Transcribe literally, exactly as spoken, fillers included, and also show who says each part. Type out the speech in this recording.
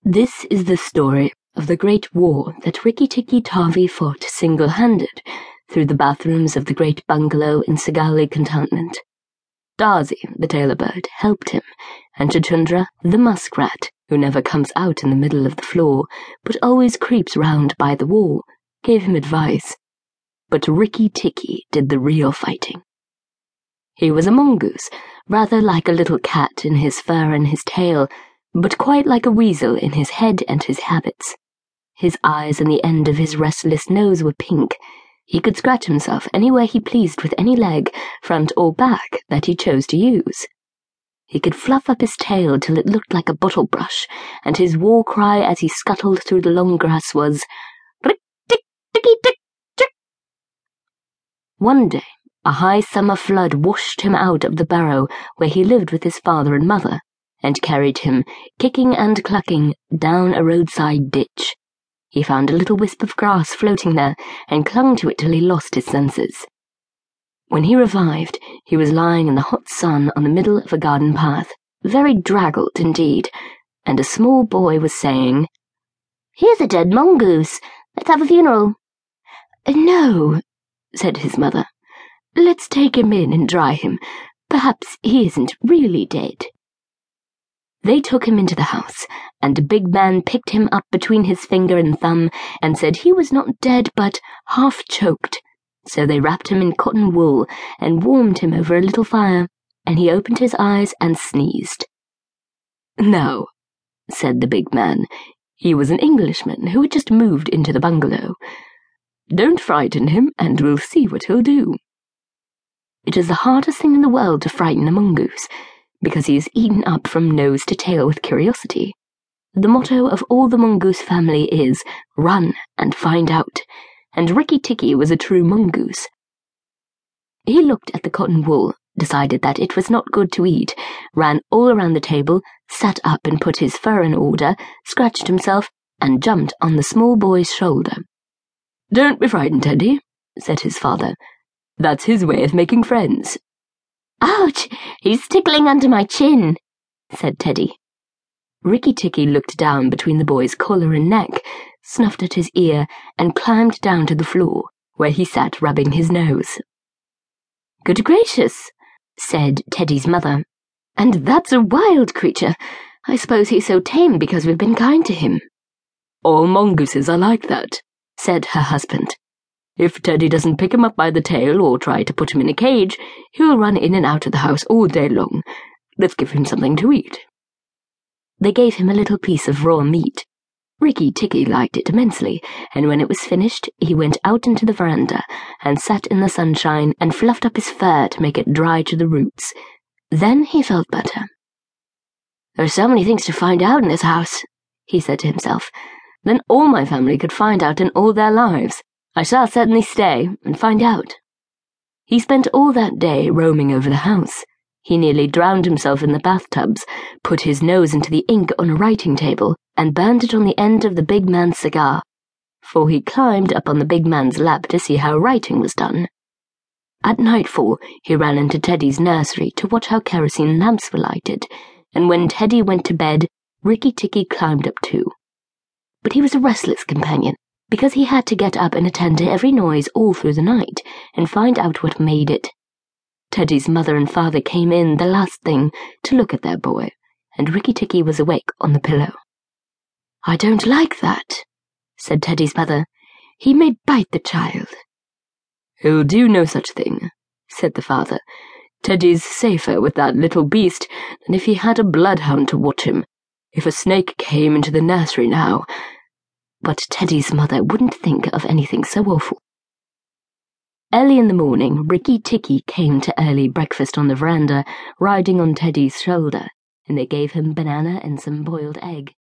Speaker 1: This is the story of the great war that Rikki-Tikki Tavi fought single-handed through the bathrooms of the great bungalow in Sigali Cantonment. Darzy, the tailor bird, helped him, and Chuchundra, the muskrat, who never comes out in the middle of the floor, but always creeps round by the wall, gave him advice. But Rikki-Tikki did the real fighting. He was a mongoose, rather like a little cat in his fur and his tail, but quite like a weasel in his head and his habits. His eyes and the end of his restless nose were pink. He could scratch himself anywhere he pleased with any leg, front or back, that he chose to use. He could fluff up his tail till it looked like a bottle brush, and his war cry as he scuttled through the long grass was, "Rick-tick-ticky-tick-tick!" One day, a high summer flood washed him out of the barrow where he lived with his father and mother, and carried him, kicking and clucking, down a roadside ditch. He found a little wisp of grass floating there, and clung to it till he lost his senses. When he revived, he was lying in the hot sun on the middle of a garden path, very draggled indeed, and a small boy was saying, "Here's a dead mongoose. Let's have a funeral." "No," said his mother. "Let's take him in and dry him. Perhaps he isn't really dead." They took him into the house, and a big man picked him up between his finger and thumb and said he was not dead but half-choked. So they wrapped him in cotton wool and warmed him over a little fire, and he opened his eyes and sneezed. "Now," said the big man, he was an Englishman who had just moved into the bungalow, "don't frighten him, and we'll see what he'll do." It is the hardest thing in the world to frighten a mongoose, because he is eaten up from nose to tail with curiosity. The motto of all the mongoose family is, "Run and find out," and Rikki-Tikki was a true mongoose. He looked at the cotton wool, decided that it was not good to eat, ran all around the table, sat up and put his fur in order, scratched himself, and jumped on the small boy's shoulder. "Don't be frightened, Teddy," said his father. "That's his way of making friends." "Ouch! He's tickling under my chin," said Teddy. Rikki-Tikki looked down between the boy's collar and neck, snuffed at his ear, and climbed down to the floor, where he sat rubbing his nose. "Good gracious," said Teddy's mother. "And that's a wild creature. I suppose he's so tame because we've been kind to him." "All mongooses are like that," said her husband. "If Teddy doesn't pick him up by the tail or try to put him in a cage, he'll run in and out of the house all day long. Let's give him something to eat." They gave him a little piece of raw meat. Rikki-Tikki liked it immensely, and when it was finished, he went out into the veranda and sat in the sunshine and fluffed up his fur to make it dry to the roots. Then he felt better. "There are so many things to find out in this house," he said to himself. "Then all my family could find out in all their lives. I shall certainly stay and find out." He spent all that day roaming over the house. He nearly drowned himself in the bathtubs, put his nose into the ink on a writing table, and burned it on the end of the big man's cigar, for he climbed up on the big man's lap to see how writing was done. At nightfall, he ran into Teddy's nursery to watch how kerosene lamps were lighted, and when Teddy went to bed, Rikki-Tikki climbed up too. But he was a restless companion, because he had to get up and attend to every noise all through the night, and find out what made it. Teddy's mother and father came in the last thing to look at their boy, and Rikki-Tikki was awake on the pillow. "I don't like that," said Teddy's mother. "He may bite the child." "He'll do no such thing," said the father. "Teddy's safer with that little beast than if he had a bloodhound to watch him. If a snake came into the nursery now—" But Teddy's mother wouldn't think of anything so awful. Early in the morning, Rikki-Tikki came to early breakfast on the veranda, riding on Teddy's shoulder, and they gave him banana and some boiled egg.